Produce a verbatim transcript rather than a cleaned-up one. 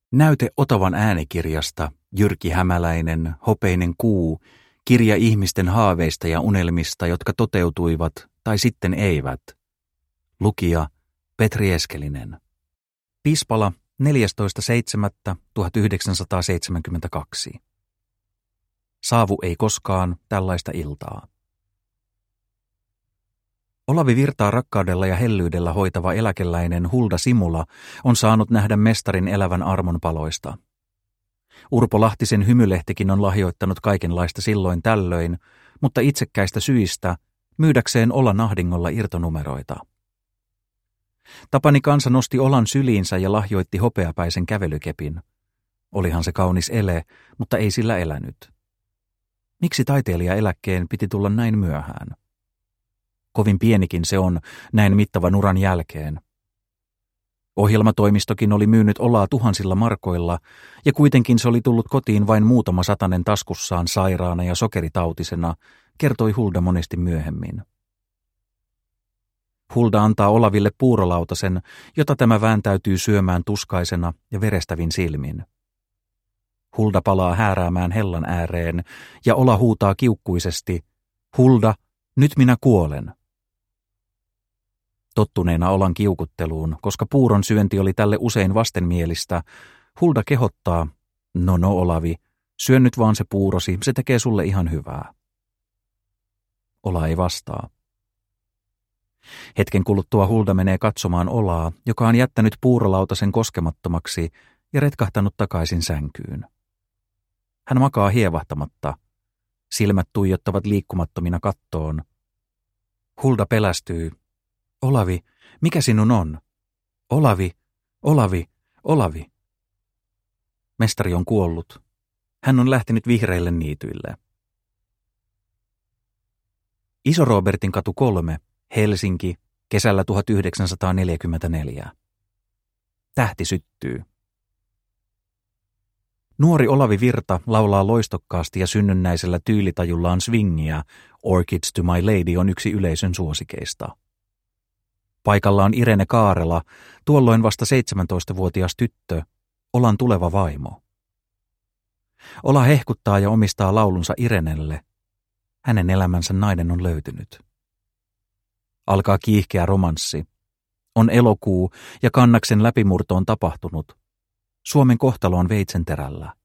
Näyte Otavan äänikirjasta, Jyrki Hämäläinen, Hopeinen kuu, kirja ihmisten haaveista ja unelmista, jotka toteutuivat tai sitten eivät. Lukija Petri Eskelinen. Pispala neljästoista seitsemättä tuhatyhdeksänsataaseitsemänkymmentäkaksi. Saavu ei koskaan tällaista iltaa. Olavi Virtaa rakkaudella ja hellyydellä hoitava eläkeläinen Hulda Simula on saanut nähdä mestarin elävän armon paloista. Urpo Lahtisen hymylehtikin on lahjoittanut kaikenlaista silloin tällöin, mutta itsekkäistä syistä myydäkseen Olan ahdingolla irtonumeroita. Tapani kansa nosti Olan syliinsä ja lahjoitti hopeapäisen kävelykepin. Olihan se kaunis ele, mutta ei sillä elänyt. Miksi taiteilijaeläkkeen piti tulla näin myöhään? Kovin pienikin se on näin mittavan uran jälkeen. Ohjelmatoimistokin oli myynyt Olaa tuhansilla markoilla, ja kuitenkin se oli tullut kotiin vain muutama satanen taskussaan sairaana ja sokeritautisena, kertoi Hulda monesti myöhemmin. Hulda antaa Olaville puurolautasen, jota tämä vääntäytyy syömään tuskaisena ja verestävin silmin. Hulda palaa hääräämään hellan ääreen, ja Ola huutaa kiukkuisesti, Hulda, nyt minä kuolen. Tottuneena Olan kiukutteluun, koska puuron syönti oli tälle usein vastenmielistä, Hulda kehottaa, no no Olavi, syö nyt vaan se puurosi, se tekee sulle ihan hyvää. Ola ei vastaa. Hetken kuluttua Hulda menee katsomaan Olaa, joka on jättänyt puurolautasen koskemattomaksi ja retkahtanut takaisin sänkyyn. Hän makaa hievahtamatta. Silmät tuijottavat liikkumattomina kattoon. Hulda pelästyy. Olavi, mikä sinun on? Olavi, Olavi, Olavi. Mestari on kuollut. Hän on lähtenyt vihreille niityille. Iso-Robertin katu kolme, Helsinki, kesällä tuhatyhdeksänsataaneljäkymmentäneljä. Tähti syttyy. Nuori Olavi Virta laulaa loistokkaasti ja synnynnäisellä tyylitajullaan swingiä. Orchids to my lady on yksi yleisön suosikeista. Paikalla on Irene Kaarela, tuolloin vasta seitsemäntoistavuotias tyttö, Olan tuleva vaimo. Ola hehkuttaa ja omistaa laulunsa Irenelle. Hänen elämänsä nainen on löytynyt. Alkaa kiihkeä romanssi. On elokuu ja Kannaksen läpimurto on tapahtunut. Suomen kohtalo on veitsenterällä.